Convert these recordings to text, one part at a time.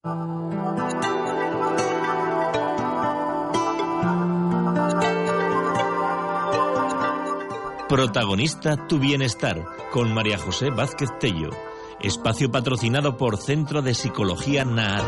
Protagonista Tu Bienestar, con María José Vázquez Tello. Espacio patrocinado por Centro de Psicología NAAR.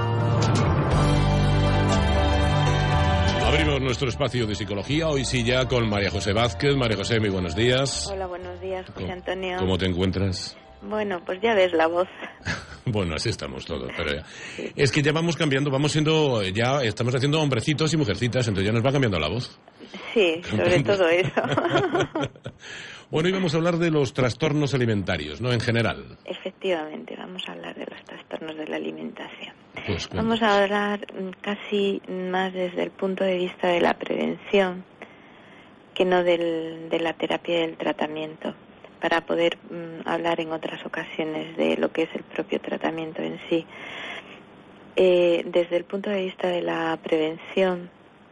Abrimos nuestro espacio de psicología, hoy sí ya con María José Vázquez. María José, muy buenos días. Hola, buenos días, José Antonio. ¿Cómo te encuentras? Bueno, pues ya ves la voz. Bueno, así estamos todos, pero ya. Sí. Es que ya vamos cambiando, ya estamos haciendo hombrecitos y mujercitas, entonces ya nos va cambiando la voz. Sí, sobre todo eso. Bueno, hoy vamos a hablar de los trastornos alimentarios, ¿no? En general. Efectivamente, vamos a hablar de los trastornos de la alimentación. Pues, vamos a hablar casi más desde el punto de vista de la prevención que no de la terapia y del tratamiento, para poder hablar en otras ocasiones de lo que es el propio tratamiento en sí. Desde el punto de vista de la prevención,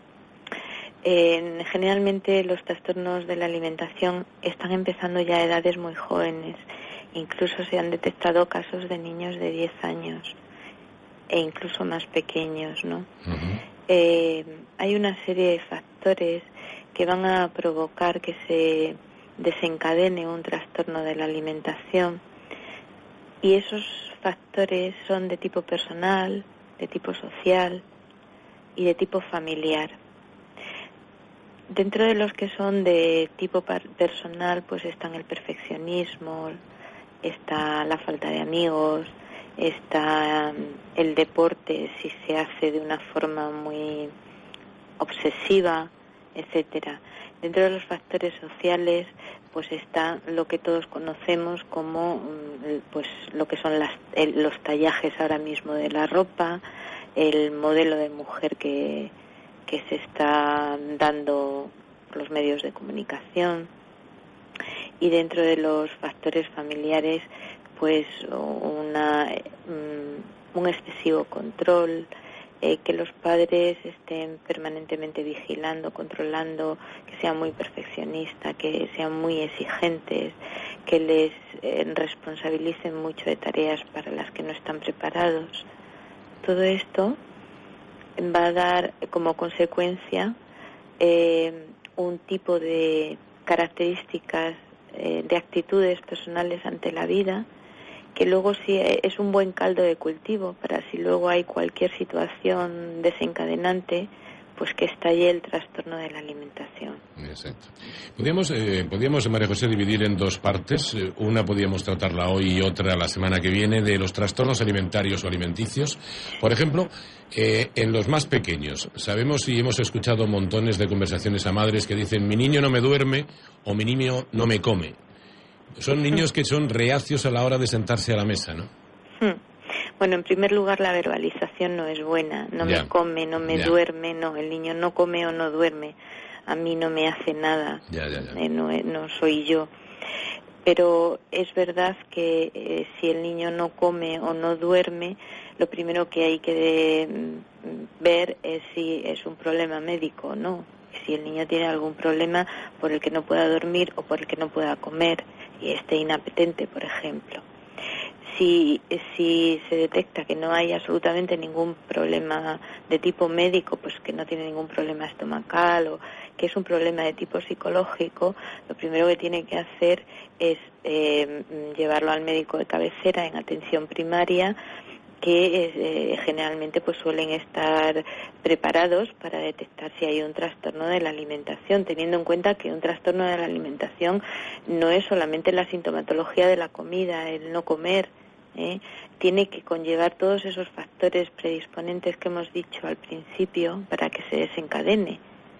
generalmente los trastornos de la alimentación están empezando ya a edades muy jóvenes. Incluso se han detectado casos de niños de 10 años e incluso más pequeños, ¿no? Uh-huh. Hay una serie de factores que van a provocar que se desencadene un trastorno de la alimentación, y esos factores son de tipo personal, de tipo social y de tipo familiar. Dentro de los que son de tipo personal, pues están el perfeccionismo, está la falta de amigos, está el deporte si se hace de una forma muy obsesiva, etcétera. Dentro de los factores sociales, pues está lo que todos conocemos como pues lo que son los tallajes ahora mismo de la ropa, el modelo de mujer que se está dando por los medios de comunicación, y dentro de los factores familiares, pues un excesivo control, que los padres estén permanentemente vigilando, controlando, que sean muy perfeccionistas, que sean muy exigentes, que les responsabilicen mucho de tareas para las que no están preparados. Todo esto va a dar como consecuencia un tipo de características, de actitudes personales ante la vida, que luego sí es un buen caldo de cultivo para si luego hay cualquier situación desencadenante, pues que estalle el trastorno de la alimentación. Exacto. Podríamos, María José, dividir en dos partes. Una podríamos tratarla hoy y otra la semana que viene, de los trastornos alimentarios o alimenticios. Por ejemplo, en los más pequeños, sabemos y hemos escuchado montones de conversaciones a madres que dicen: mi niño no me duerme o mi niño no me come. Son niños que son reacios a la hora de sentarse a la mesa, ¿no? Bueno, en primer lugar, la verbalización no es buena. No me come, no me duerme, no. El niño no come o no duerme. A mí no me hace nada. No soy yo. Pero es verdad que si el niño no come o no duerme, lo primero que hay que ver es si es un problema médico o no. Si el niño tiene algún problema por el que no pueda dormir o por el que no pueda comer y esté inapetente, por ejemplo. Si se detecta que no hay absolutamente ningún problema de tipo médico, pues que no tiene ningún problema estomacal o que es un problema de tipo psicológico, lo primero que tiene que hacer es llevarlo al médico de cabecera en atención primaria, que generalmente pues suelen estar preparados para detectar si hay un trastorno de la alimentación, teniendo en cuenta que un trastorno de la alimentación no es solamente la sintomatología de la comida, el no comer, tiene que conllevar todos esos factores predisponentes que hemos dicho al principio para que se desencadene.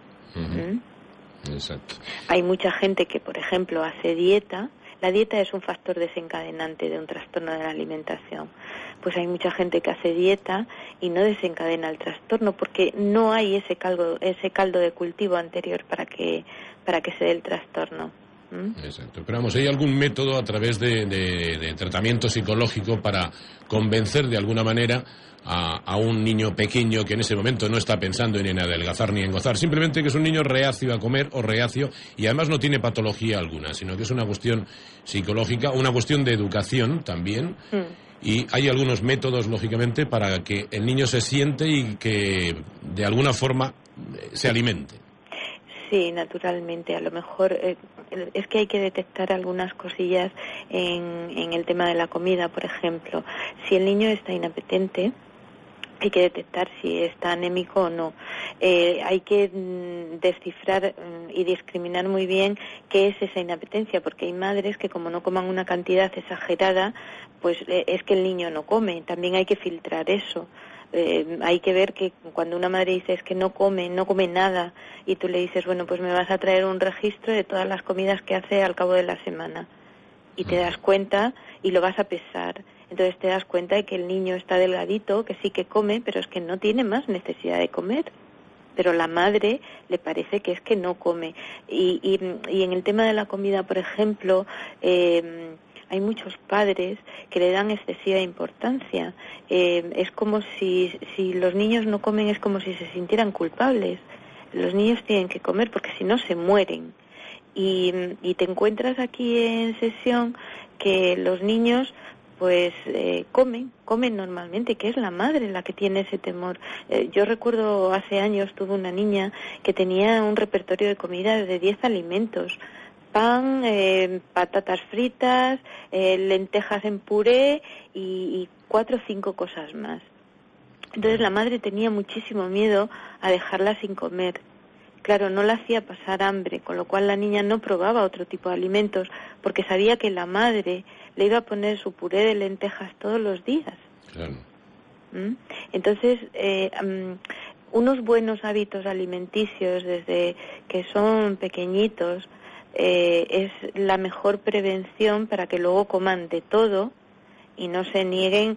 Exacto. Hay mucha gente que, por ejemplo, hace dieta. La dieta es un factor desencadenante de un trastorno de la alimentación. Pues hay mucha gente que hace dieta y no desencadena el trastorno porque no hay ese caldo de cultivo anterior para que se dé el trastorno. Exacto. Pero vamos, ¿hay algún método a través de tratamiento psicológico para convencer de alguna manera a un niño pequeño que en ese momento no está pensando en adelgazar ni en gozar, simplemente que es un niño reacio a comer o reacio, y además no tiene patología alguna, sino que es una cuestión psicológica, una cuestión de educación también, y hay algunos métodos, lógicamente, para que el niño se siente y que de alguna forma se alimente. Sí, naturalmente. A lo mejor es que hay que detectar algunas cosillas en el tema de la comida, por ejemplo. Si el niño está inapetente, hay que detectar si está anémico o no. Hay que descifrar y discriminar muy bien qué es esa inapetencia, porque hay madres que como no coman una cantidad exagerada, pues es que el niño no come. También hay que filtrar eso. Hay que ver que cuando una madre dice es que no come nada, y tú le dices, bueno, pues me vas a traer un registro de todas las comidas que hace al cabo de la semana, y te das cuenta y lo vas a pesar. Entonces te das cuenta de que el niño está delgadito, que sí que come, pero es que no tiene más necesidad de comer. Pero la madre le parece que es que no come. Y en el tema de la comida, por ejemplo, hay muchos padres que le dan excesiva importancia. Es como si los niños no comen, es como si se sintieran culpables. Los niños tienen que comer porque si no se mueren. Y te encuentras aquí en sesión que los niños pues comen normalmente, que es la madre la que tiene ese temor. Yo recuerdo hace años tuve una niña que tenía un repertorio de comida de 10 alimentos. Pan, patatas fritas, lentejas en puré y 4 o 5 cosas más. Entonces la madre tenía muchísimo miedo a dejarla sin comer. Claro, no la hacía pasar hambre, con lo cual la niña no probaba otro tipo de alimentos, porque sabía que la madre le iba a poner su puré de lentejas todos los días. Claro. Entonces, unos buenos hábitos alimenticios desde que son pequeñitos es la mejor prevención para que luego coman de todo y no se nieguen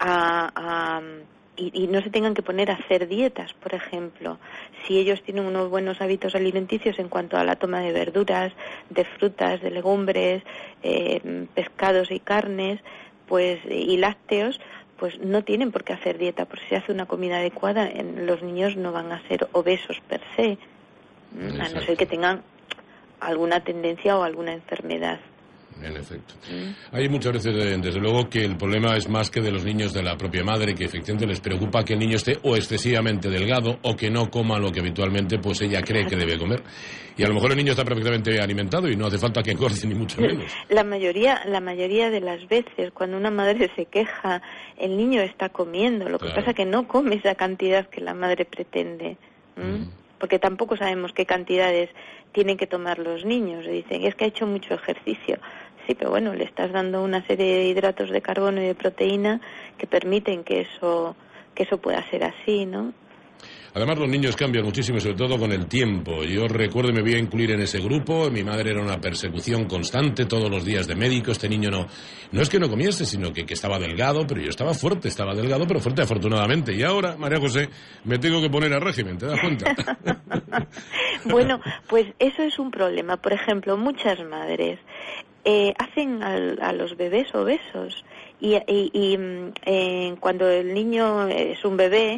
y no se tengan que poner a hacer dietas, por ejemplo. Si ellos tienen unos buenos hábitos alimenticios en cuanto a la toma de verduras, de frutas, de legumbres, pescados y carnes, pues y lácteos, pues no tienen por qué hacer dieta, porque si se hace una comida adecuada, los niños no van a ser obesos per se, a no ser que tengan alguna tendencia o alguna enfermedad. En efecto. Hay muchas veces, desde luego, que el problema es más que de los niños de la propia madre, que efectivamente les preocupa que el niño esté o excesivamente delgado o que no coma lo que habitualmente pues ella cree que debe comer. Y a lo mejor el niño está perfectamente alimentado y no hace falta que engorde, ni mucho menos. La mayoría de las veces, cuando una madre se queja, el niño está comiendo. Lo que pasa es que no come esa cantidad que la madre pretende. Porque tampoco sabemos qué cantidades tienen que tomar los niños. Dicen, es que ha hecho mucho ejercicio. Sí, pero bueno, le estás dando una serie de hidratos de carbono y de proteína que permiten que eso pueda ser así, ¿no? Además, los niños cambian muchísimo, sobre todo con el tiempo. Yo recuerdo, me voy a incluir en ese grupo. Mi madre era una persecución constante, todos los días de médico. Este niño no es que no comiese, sino que estaba delgado, pero yo estaba fuerte, estaba delgado, pero fuerte afortunadamente. Y ahora, María José, me tengo que poner a régimen, ¿te das cuenta? Bueno, pues eso es un problema. Por ejemplo, muchas madres hacen a los bebés obesos y cuando el niño es un bebé,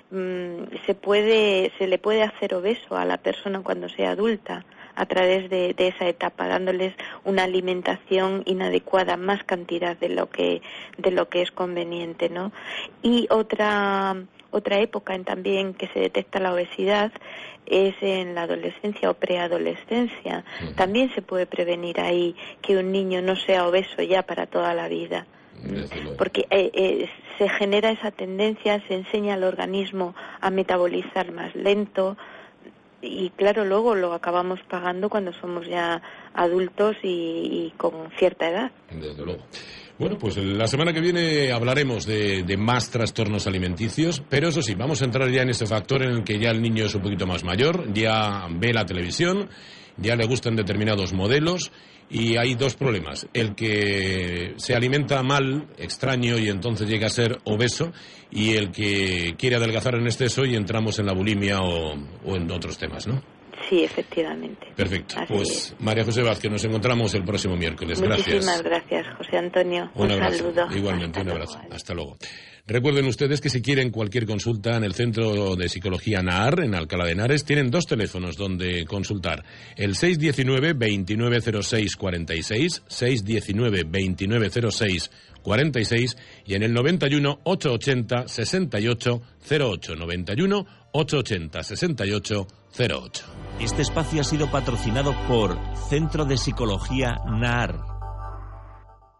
se le puede hacer obeso a la persona cuando sea adulta a través de esa etapa, dándoles una alimentación inadecuada, más cantidad de lo que es conveniente, ¿no? Y otra época en también que se detecta la obesidad es en la adolescencia o preadolescencia. También se puede prevenir ahí que un niño no sea obeso ya para toda la vida. Porque se genera esa tendencia, se enseña al organismo a metabolizar más lento y claro, luego lo acabamos pagando cuando somos ya adultos y con cierta edad. Desde luego. Bueno, pues la semana que viene hablaremos de más trastornos alimenticios, pero eso sí, vamos a entrar ya en ese factor en el que ya el niño es un poquito más mayor, ya ve la televisión, ya le gustan determinados modelos y hay dos problemas. El que se alimenta mal, extraño, y entonces llega a ser obeso, y el que quiere adelgazar en exceso y entramos en la bulimia o en otros temas, ¿no? Sí, efectivamente. Perfecto. Así pues es. María José Vázquez, nos encontramos el próximo miércoles. Gracias. Muchísimas gracias, José Antonio. Un abrazo. Saludo. Igualmente, Hasta un abrazo. luego. Hasta luego. Recuerden ustedes que si quieren cualquier consulta en el Centro de Psicología NAAR, en Alcalá de Henares, tienen 2 teléfonos donde consultar. El 619-2906-46, 619-2906-46 y en el 91-880-6808, 91-880-6808. Este espacio ha sido patrocinado por Centro de Psicología NAAR.